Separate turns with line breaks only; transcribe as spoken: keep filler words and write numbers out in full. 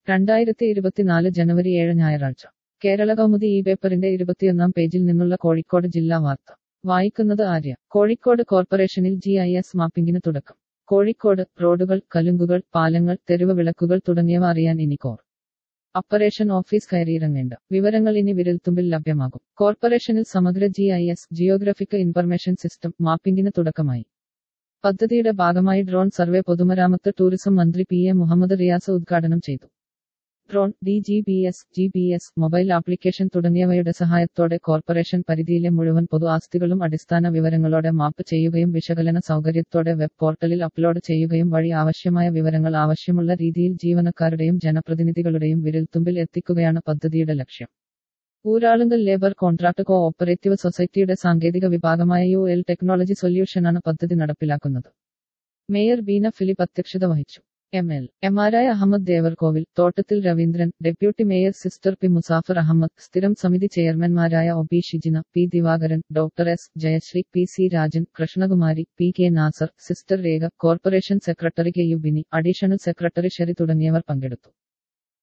രണ്ടായിരത്തി ഇരുപത്തിനാല് ജനുവരി ഏഴ് ഞായറാഴ്ച കേരള കൗമുദി ഈ പേപ്പറിന്റെ ഇരുപത്തിയൊന്നാം പേജിൽ നിന്നുള്ള കോഴിക്കോട് ജില്ലാ വാർത്ത വായിക്കുന്നത് ആര്യ. കോഴിക്കോട് കോർപ്പറേഷനിൽ ജി ഐ എസ് മാപ്പിംഗിന് തുടക്കം. കോഴിക്കോട് റോഡുകൾ, കലുങ്കുകൾ, പാലങ്ങൾ, തെരുവ് വിളക്കുകൾ തുടങ്ങിയവ അറിയാൻ ഇനി കോർ ഓപ്പറേഷൻ ഓഫീസ് കയറിയിറങ്ങേണ്ട. വിവരങ്ങൾ ഇനി വിരൽത്തുമ്പിൽ ലഭ്യമാകും. കോർപ്പറേഷനിൽ സമഗ്ര G I S geographic information system മാപ്പിംഗിന് തുടക്കമായി. പദ്ധതിയുടെ ഭാഗമായി ഡ്രോൺ സർവേ പൊതുമരാമത്ത് ടൂറിസം മന്ത്രി പി എ മുഹമ്മദ് റിയാസ് ഉദ്ഘാടനം ചെയ്തു. Drone, D G P S, G P S, mobile application തുടങ്ങിയവയുടെ സഹായത്തോടെ കോർപ്പറേഷൻ പരിധിയിലെ മുഴുവൻ പൊതു ആസ്തികളും അടിസ്ഥാന വിവരങ്ങളോടെ മാപ്പ് ചെയ്യുകയും വിശകലന സൗകര്യത്തോടെ വെബ് പോർട്ടലിൽ അപ്ലോഡ് ചെയ്യുകയും വഴി ആവശ്യമായ വിവരങ്ങൾ ആവശ്യമുള്ള രീതിയിൽ ജീവനക്കാരുടെയും ജനപ്രതിനിധികളുടെയും വിരൽത്തുമ്പിൽ എത്തിക്കുകയാണ് പദ്ധതിയുടെ ലക്ഷ്യം. Uralungal labour contract co operative സൊസൈറ്റിയുടെ സാങ്കേതിക വിഭാഗമായ യു എൽ ടെക്നോളജി സൊല്യൂഷനാണ് പദ്ധതി നടപ്പിലാക്കുന്നത്. മേയർ ബീന ഫിലിപ്പ് അധ്യക്ഷത വഹിച്ചു. എം എൽ എമാരായ Ahammed Devarkovil, Thottathil Raveendran, deputy mayor sister P Musafar Ahammed, സ്ഥിരം സമിതി ചെയർമാൻമാരായ O P Shijina, P Divakaran, doctor S Jayasree, P C Rajan, Krishnakumari, P K Nasar, sister Rekha, corporation secretary K U Bini, additional secretary Sheri തുടങ്ങിയവർ പങ്കെടുത്തു.